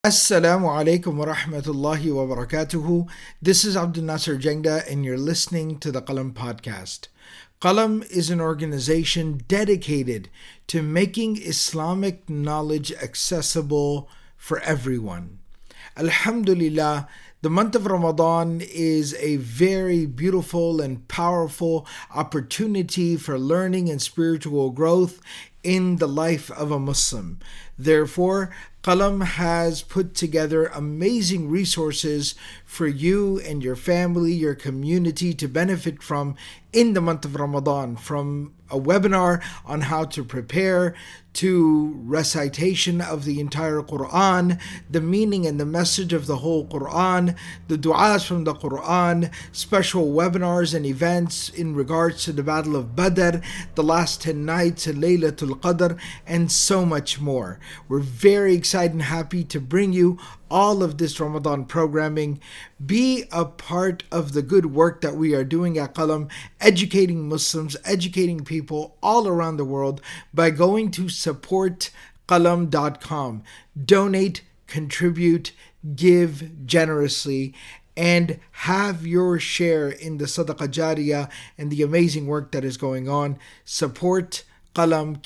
Assalamu alaikum wa rahmatullahi wa barakatuhu. This is Abdul Nasser Jengda, and you're listening to the Qalam podcast. Qalam is an organization dedicated to making Islamic knowledge accessible for everyone. Alhamdulillah, the month of Ramadan is a very beautiful and powerful opportunity for learning and spiritual growth in the life of a Muslim. Therefore, Qalam has put together amazing resources for you and your family, your community to benefit from in the month of Ramadan, from a webinar on how to prepare to recitation of the entire Quran, the meaning and the message of the whole Quran, the du'as from the Quran, special webinars and events in regards to the Battle of Badr, the last 10 nights, Laylatul Qadr, and so much more. We're very excited and happy to bring you all of this Ramadan programming. Be a part of the good work that we are doing at Qalam, educating Muslims, educating people all around the world by going to supportqalam.com. Donate, contribute, give generously, and have your share in the Sadaqah Jariyah and the amazing work that is going on. Support Qalam,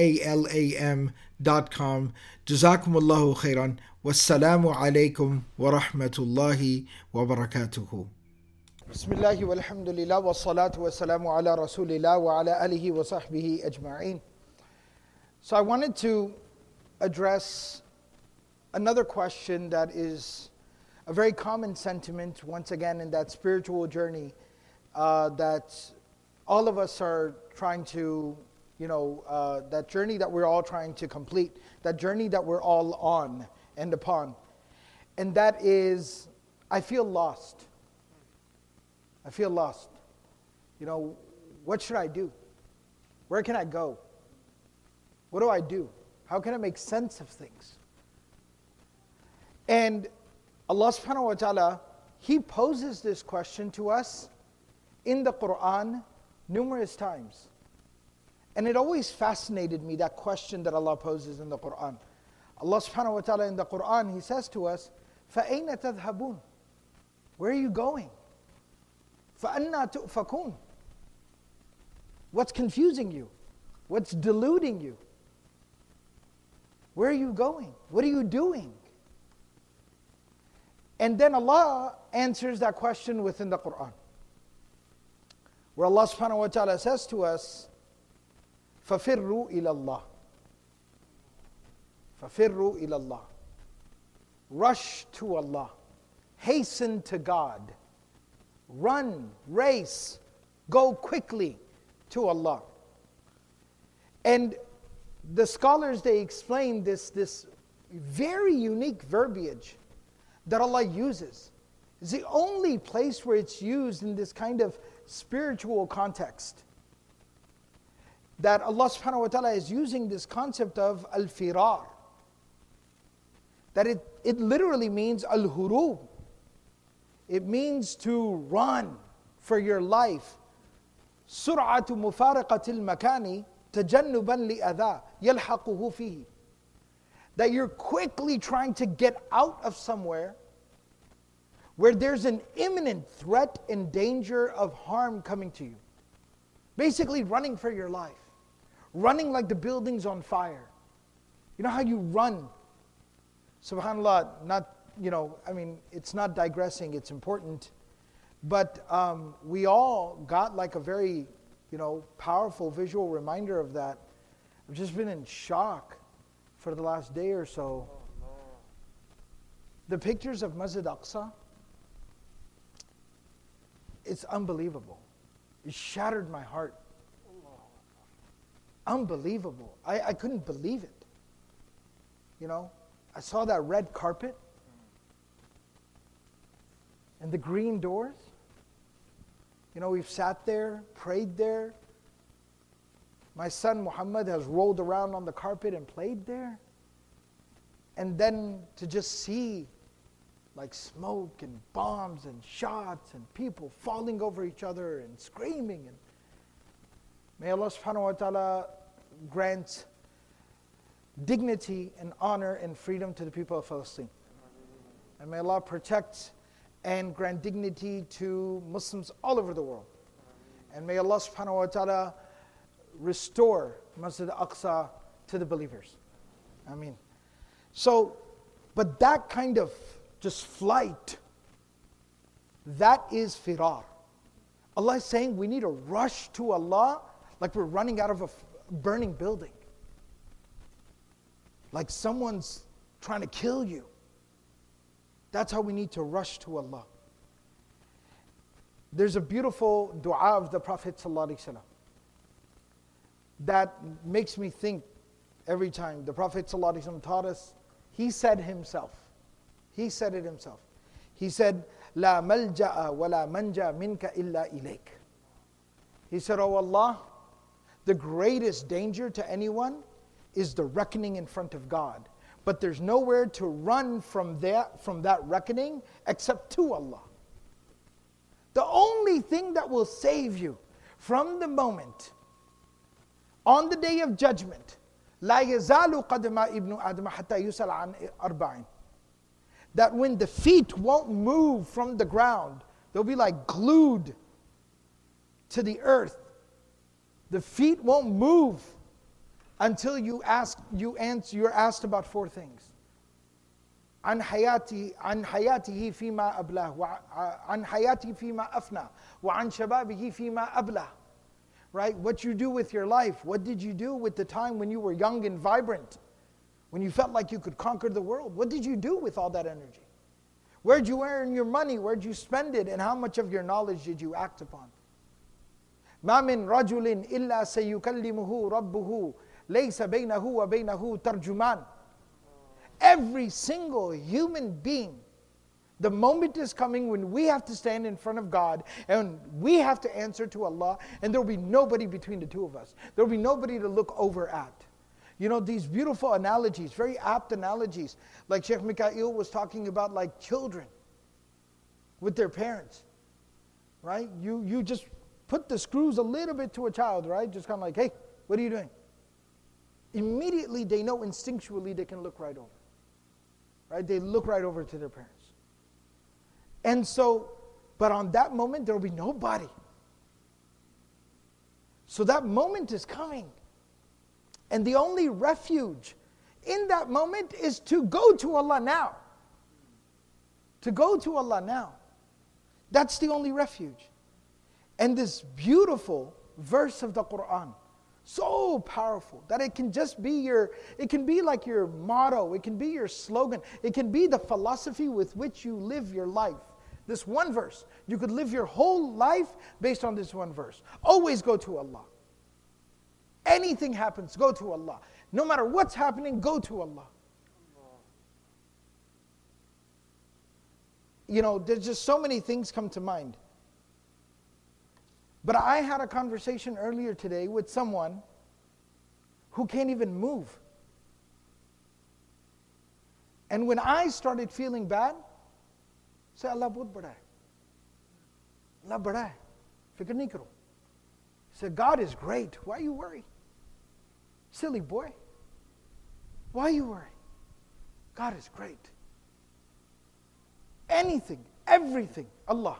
QALAM.com. Jazakumullahu khairan. Wassalamu alaikum wa rahmatullahi wa barakatuhu. Bismillahi walhamdulillah wa salatu wa salamu ala rasulillah wa ala alihi wa sahbihi ajma'in. So I wanted to address another question that is a very common sentiment, once again, in that spiritual journey that all of us are trying to, that journey that we're all trying to complete, that journey that we're all on and upon. And that is, I feel lost. I feel lost. What should I do? Where can I go? What do I do? How can I make sense of things? And Allah subhanahu wa ta'ala, He poses this question to us in the Quran numerous times. And it always fascinated me, that question that Allah poses in the Quran. Allah subhanahu wa ta'ala in the Quran, He says to us, فَأَيْنَ تَذْهَبُونَ? Where are you going? فَأَنَّا تُؤْفَكُونَ? What's confusing you? What's deluding you? Where are you going? What are you doing? And then Allah answers that question within the Quran, where Allah subhanahu wa ta'ala says to us, فَفِرُّوا إِلَى اللَّهِ. فَفِرُّوا إِلَى اللَّهِ. Rush to Allah. Hasten to God. Run, race, go quickly to Allah. And the scholars, they explain this very unique verbiage that Allah uses. It's the only place where it's used in this kind of spiritual context. That Allah subhanahu wa ta'ala is using this concept of al-firar. That it literally means al-hurub. It means to run for your life. سرعة مفارقة المكان تجنبا لأذى يلحقه فيه. That you're quickly trying to get out of somewhere where there's an imminent threat and danger of harm coming to you. Basically running for your life. Running like the building's on fire. You know how you run? SubhanAllah, it's not digressing, it's important. But we all got like a very, powerful visual reminder of that. I've just been in shock for the last day or so. The pictures of Masjid Aqsa, it's unbelievable. It shattered my heart. Unbelievable. I couldn't believe it. I saw that red carpet and the green doors. We've sat there, prayed there. My son Muhammad has rolled around on the carpet and played there. And then to just see like smoke and bombs and shots and people falling over each other and screaming. And may Allah subhanahu wa ta'ala grant dignity and honor and freedom to the people of Palestine. And may Allah protect and grant dignity to Muslims all over the world. And may Allah subhanahu wa ta'ala restore Masjid al-Aqsa to the believers. Ameen. So, but that kind of just flight, that is firar. Allah is saying we need to rush to Allah like we're running out of a burning building. Like someone's trying to kill you. That's how we need to rush to Allah. There's a beautiful dua of the Prophet ﷺ that makes me think every time. The Prophet ﷺ taught us, he said it himself. He said, La malja'a wa la manja minka illa ilayk. He said, Oh Allah, the greatest danger to anyone is the reckoning in front of God. But there's nowhere to run from that reckoning except to Allah. The only thing that will save you from the moment on the day of judgment, لا يزال قدم ابن آدم حتى يسأل عن أربعين. That when the feet won't move from the ground, they'll be like glued to the earth. The feet won't move until you're asked about 4 things. عن حياته فيما أبلاه وعن حياته فيما أفنى وعن شبابه فيما أبلاه. Right? What you do with your life. What did you do with the time when you were young and vibrant? When you felt like you could conquer the world? What did you do with all that energy? Where'd you earn your money? Where'd you spend it? And how much of your knowledge did you act upon? ما من رجل إلا سيكلمه ربه ليس بينه وبينه ترجمان. Every single human being, the moment is coming when we have to stand in front of God and we have to answer to Allah, and there will be nobody between the two of us. There will be nobody to look over at. You know, these beautiful analogies, very apt analogies, like Sheikh Mikhail was talking about, like children with their parents, right? You just put the screws a little bit to a child, right? Just kind of like, hey, what are you doing? Immediately they know instinctually they can look right over. Right? They look right over to their parents. And so, but on that moment there will be nobody. So that moment is coming. And the only refuge in that moment is to go to Allah now. To go to Allah now. That's the only refuge. And this beautiful verse of the Quran, so powerful that it can just be it can be like your motto, it can be your slogan, it can be the philosophy with which you live your life. This one verse, you could live your whole life based on this one verse. Always go to Allah. Anything happens, go to Allah. No matter what's happening, go to Allah. You know, there's just so many things come to mind. But I had a conversation earlier today with someone who can't even move. And when I started feeling bad, I said, Allah bahut bada hai. Allah bada hai. Fikr nahi karo. He said, God is great. Why are you worried? Silly boy. Why are you worried? God is great. Anything, everything, Allah.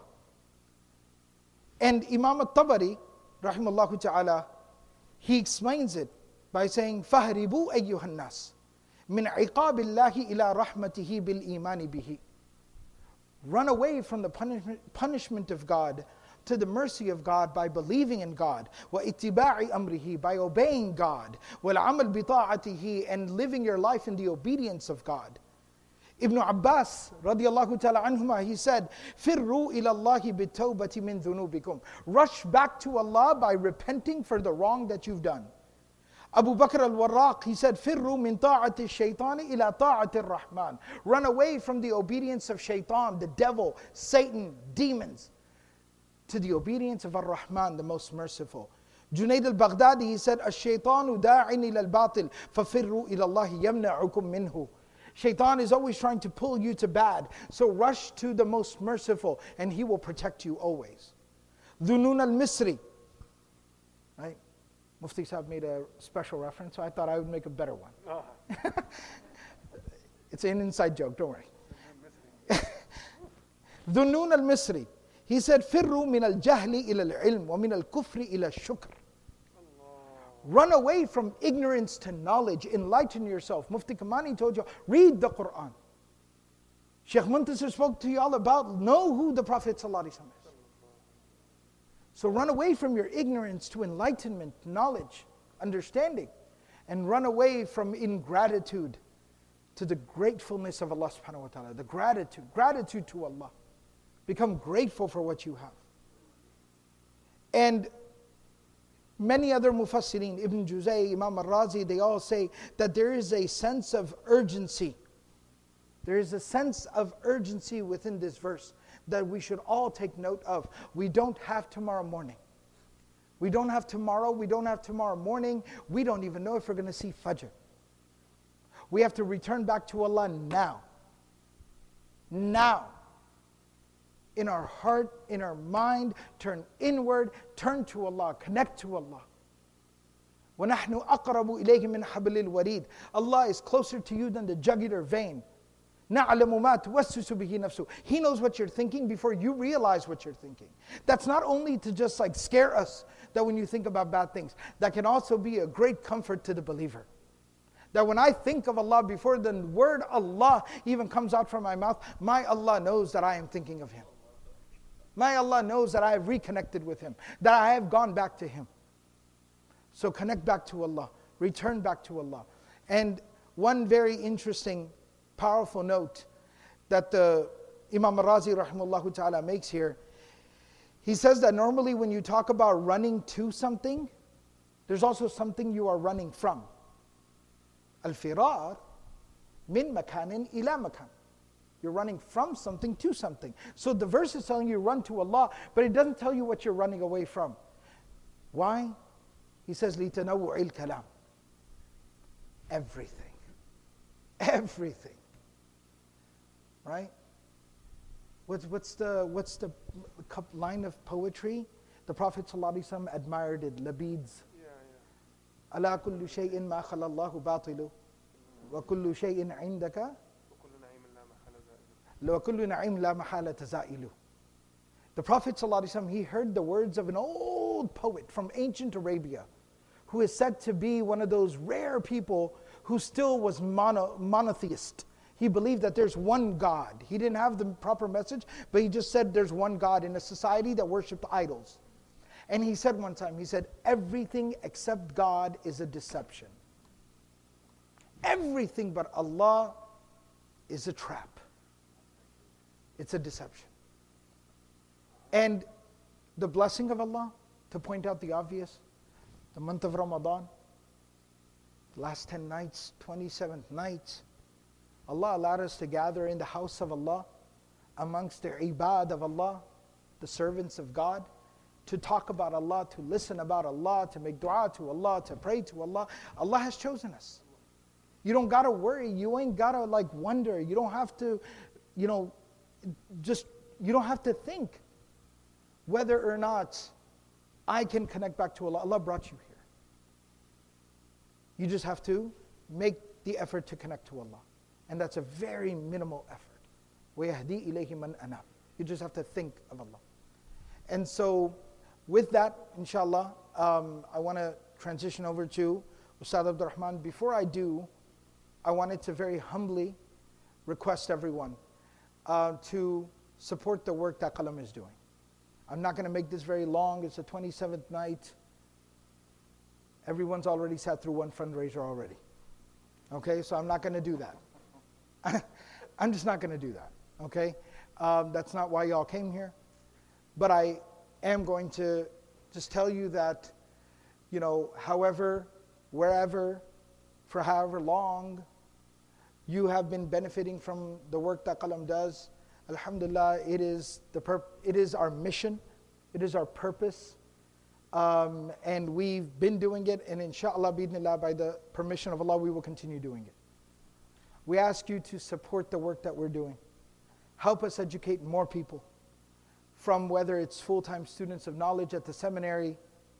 And Imam al-Tabari, rahimahullah ta'ala, he explains it by saying, فَهْرِبُوا أَيُّهَا النَّاسِ مِنْ عِقَابِ اللَّهِ إِلَىٰ رَحْمَتِهِ بِالْإِيمَانِ بِهِ. Run away from the punishment of God to the mercy of God by believing in God. وَإِتِّبَاعِ أَمْرِهِ, by obeying God. وَالْعَمَلْ بِطَاعَتِهِ, and living your life in the obedience of God. Ibn Abbas radiallahu ta'ala anhuma, he said, فِرُّوا إِلَى اللَّهِ بِالتَّوْبَةِ مِنْ ذُنُوبِكُمْ. Rush back to Allah by repenting for the wrong that you've done. Abu Bakr al-Warraq, he said, فِرُّوا مِنْ طَاعَةِ الشَّيْطَانِ إِلَى طَاعَةِ الرَّحْمَنِ. Run away from the obedience of shaitan, the devil, Satan, demons, to the obedience of Ar-Rahman, the most merciful. Junayd al-Baghdadi, he said, الشَّيْطَانُ دَاعٍ إِلَى الْبَاطِلِ فَفِرُّوا إِلَى اللَّهِ يَمْنَعُكُم مِّنْهُ. Shaitan is always trying to pull you to bad. So rush to the most merciful and he will protect you always. Dhunun al-Misri. Right? Mufti Sahib made a special reference, so I thought I would make a better one. It's an inside joke, don't worry. Dhunnun al-Misri, he said, "Firru min al-jahli ila al-ilm wa min al-kufri ila al-shukr." Run away from ignorance to knowledge. Enlighten yourself. Mufti Kamani told you, read the Quran. Sheikh Muntasir spoke to you all about, know who the Prophet ﷺ is. So run away from your ignorance to enlightenment, knowledge, understanding. And run away from ingratitude to the gratefulness of Allah subhanahu wa ta'ala. The gratitude to Allah. Become grateful for what you have. And many other mufassirin, Ibn Juzay, Imam al-Razi, they all say that there is a sense of urgency. There is a sense of urgency within this verse that we should all take note of. We don't have tomorrow morning. We don't have tomorrow. We don't have tomorrow morning. We don't even know if we're going to see Fajr. We have to return back to Allah now. Now. In our heart, in our mind, turn inward, turn to Allah, connect to Allah. وَنَحْنُ أَقْرَبُ إِلَيْهِ مِنْ حَبْلِ الْوَرِيدِ. Allah is closer to you than the jugular vein. نَعْلَمُ مَا تُوَسْوِسُ بِهِ نَفْسُهُ. He knows what you're thinking before you realize what you're thinking. That's not only to just like scare us, that when you think about bad things, that can also be a great comfort to the believer. That when I think of Allah, before the word Allah even comes out from my mouth, my Allah knows that I am thinking of Him. My Allah knows that I have reconnected with Him, that I have gone back to Him. So connect back to Allah, return back to Allah. And one very interesting, powerful note that the Imam al-Razi rahimahullah ta'ala makes here, he says that normally when you talk about running to something, there's also something you are running from. Al-firar min makanin ila makan. You're running from something to something. So the verse is telling you run to Allah, but it doesn't tell you what you're running away from. Why? He says, لِتَنَوُّعِ الْكَلَامِ. Everything. Everything. Right? What's the line of poetry? The Prophet ﷺ admired it. Labid's. أَلَا كُلُّ شَيْءٍ مَا خَلَى اللَّهُ بَاطِلُ وَكُلُّ شَيْءٍ عِنْدَكَ وَكُلُّ نَعِيمٍ لَا مَحَالَةَ زَائِلُ. The Prophet ﷺ, he heard the words of an old poet from ancient Arabia, who is said to be one of those rare people who still was monotheist. He believed that there's one God. He didn't have the proper message, but he just said there's one God in a society that worshipped idols. And he said one time, he said, everything except God is a deception. Everything but Allah is a trap. It's a deception. And the blessing of Allah, to point out the obvious, the month of Ramadan, last 10 nights, 27th nights, Allah allowed us to gather in the house of Allah, amongst the ibad of Allah, the servants of God, to talk about Allah, to listen about Allah, to make dua to Allah, to pray to Allah. Allah has chosen us. You don't got to worry. You ain't got to like wonder. You don't have to, you don't have to think whether or not I can connect back to Allah. Allah brought you here. You just have to make the effort to connect to Allah. And that's a very minimal effort. وَيَهْدِي إِلَيْهِ مَنْ أَنَابَ. You just have to think of Allah. And so, with that, inshallah, I want to transition over to Ustad Abdul Rahman. Before I do, I wanted to very humbly request everyone to support the work that Qalam is doing. I'm not going to make this very long. It's the 27th night. Everyone's already sat through one fundraiser already. Okay, so I'm not going to do that. I'm just not going to do that. Okay, that's not why y'all came here. But I am going to just tell you that, however, wherever, for however long, you have been benefiting from the work that Qalam does. Alhamdulillah, it is our mission, it is our purpose, and we've been doing it, and inshallah, bi'idhnillah, by the permission of Allah, we will continue doing it. We ask you to support the work that we're doing. Help us educate more people, from whether it's full-time students of knowledge at the seminary,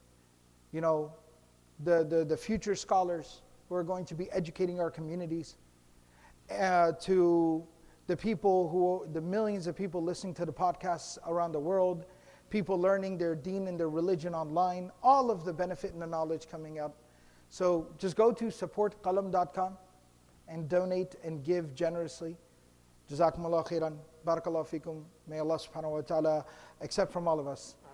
the future scholars who are going to be educating our communities, to the millions of people listening to the podcasts around the world, people learning their deen and their religion online, all of the benefit and the knowledge coming out. So just go to supportqalam.com and donate and give generously. Jazakumullah khairan. Barakallahu fikum. May Allah subhanahu wa ta'ala accept from all of us.